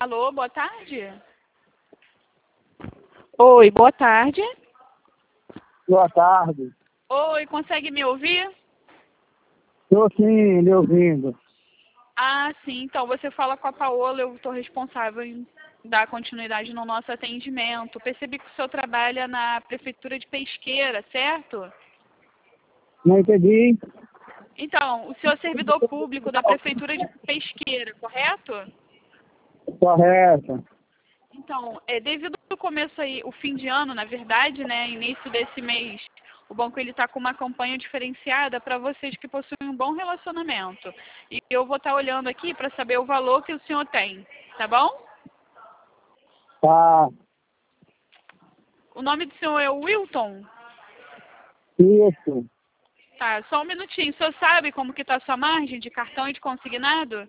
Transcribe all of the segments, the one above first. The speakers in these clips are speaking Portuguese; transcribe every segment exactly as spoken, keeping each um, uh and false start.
Alô, boa tarde. Oi, boa tarde. Boa tarde. Oi, consegue me ouvir? Estou sim, lhe ouvindo. Ah, sim. Então, você fala com a Paola, eu estou responsável em dar continuidade no nosso atendimento. Percebi que o senhor trabalha na Prefeitura de Pesqueira, certo? Não entendi. Então, o senhor é servidor público da Prefeitura de Pesqueira, correto? Correto. Então, é, devido ao começo aí, o fim de ano, na verdade, né, início desse mês, o banco ele está com uma campanha diferenciada para vocês que possuem um bom relacionamento. E eu vou estar olhando aqui para saber o valor que o senhor tem, tá bom? Tá. O nome do senhor é Wilton? Isso. Tá, só um minutinho. O senhor sabe como que está a sua margem de cartão e de consignado?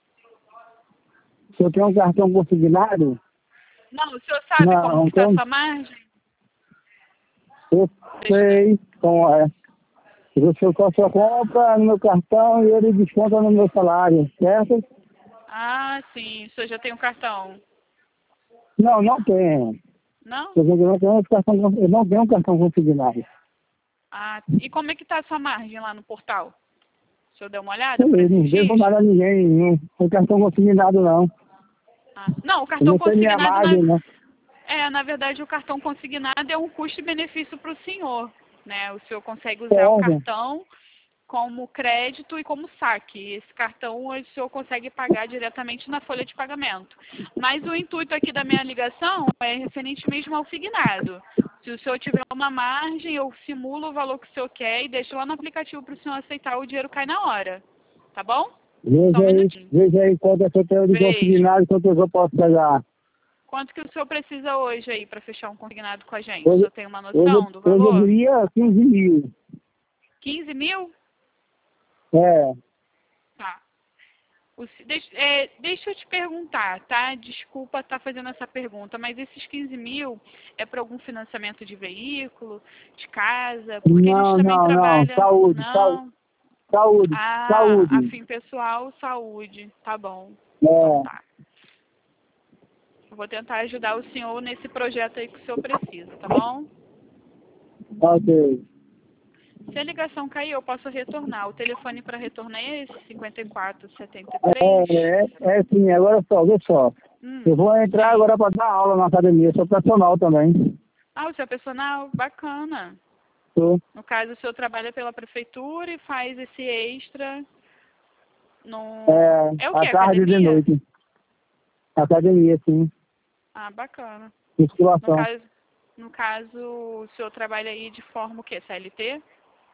O senhor tem um cartão consignado? Não, o senhor sabe Não, como não que está a tem. sua margem? Eu sei como é. O senhor só compra no meu cartão e ele desconta no meu salário, certo? Ah, sim. O senhor já tem um cartão? Não, não tenho. Não? Eu não tenho um cartão, eu não tenho um cartão consignado. Ah, e como é que está a sua margem lá no portal? O senhor deu uma olhada Eu para não esses devo dias? nada a ninguém, não tenho cartão consignado não. Ah, não, o Eu cartão não sei minha consignado, na, margem, não. é, na verdade, o cartão consignado é um custo e benefício para o senhor, né? O senhor consegue usar o Certo. cartão como crédito e como saque. Esse cartão o senhor consegue pagar diretamente na folha de pagamento. Mas o intuito aqui da minha ligação é referente mesmo ao signado. Se o senhor tiver uma margem, eu simulo o valor que o senhor quer e deixo lá no aplicativo para o senhor aceitar, o dinheiro cai na hora. Tá bom? Só Veja um aí, minutinho. veja aí quanto é que eu tenho de Veja. consignado e quanto eu posso pegar. Quanto que o senhor precisa hoje aí para fechar um consignado com a gente? O Hoje, senhor tem uma hoje, noção do hoje eu valor? diria quinze mil. quinze mil? É, Tá. O se- deixa, é, deixa eu te perguntar, tá? Desculpa estar fazendo essa pergunta, mas esses quinze mil é para algum financiamento de veículo, de casa? Porque a gente não, também não, não. trabalha. Saúde, saúde, Não. saúde, Ah, saúde. afim pessoal, saúde. Tá bom. Então É, tá. Eu vou tentar ajudar o senhor nesse projeto aí que o senhor precisa, tá bom? ok. Se a ligação cair, eu posso retornar. O telefone para retornar é esse, cinquenta e quatro, setenta e É, três. é, é sim, agora só, vê só. Eu Hum, vou entrar sim. agora para dar aula na academia, sou personal também. Ah, o seu personal? Bacana. Tô. No caso, o senhor trabalha pela prefeitura e faz esse extra no... É, É o que? à tarde e de Academia? noite. Academia, sim. Ah, bacana. No Musculação. caso, no caso, o senhor trabalha aí de forma o quê? C L T?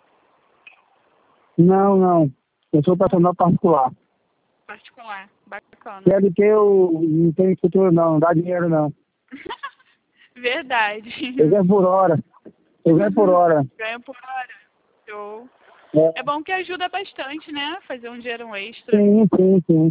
Não, não. Eu sou personal particular. Particular. Bacana. C L T eu não tenho futuro não, não dá dinheiro não. Verdade. Eu ganho por hora. Eu ganho por hora. Ganha por hora. Show. É, É bom que ajuda bastante, né? Fazer um dinheiro extra. sim, sim, sim.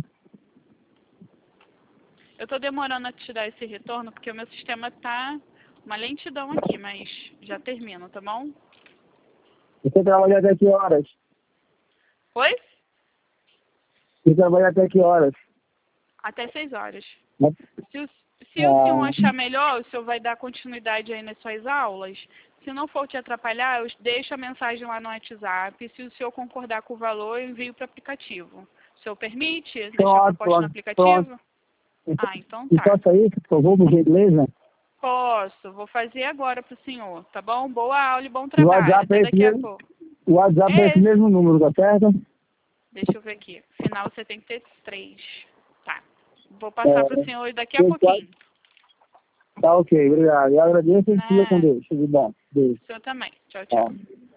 Eu tô demorando a te dar esse retorno porque o meu sistema tá uma lentidão aqui, mas já termino, tá bom? Você trabalha até que horas? Oi? Você trabalha até que horas? Até seis horas. Né? Se o, se o senhor Ah, achar melhor, o senhor vai dar continuidade aí nas suas aulas. Se não for te atrapalhar, eu deixo a mensagem lá no WhatsApp. Se o senhor concordar com o valor, eu envio para o aplicativo. O senhor permite deixar a pronto, proposta no pronto, pronto. aplicativo? Ah, então E tá. faça isso, por favor, por gentileza. Posso, vou fazer agora pro senhor, tá bom? Boa aula e bom O trabalho. WhatsApp Até é esse daqui a mesmo, pouco. o WhatsApp é É esse esse. mesmo número, tá certo? Deixa eu ver aqui. Final setenta e três. Tá. Vou passar pro É, senhor daqui a tem quase- pouquinho. tá ok, obrigado. Eu agradeço e fica com Né? Deus. Tudo bom. Beijo. O senhor também. Tchau, tchau. Tchau.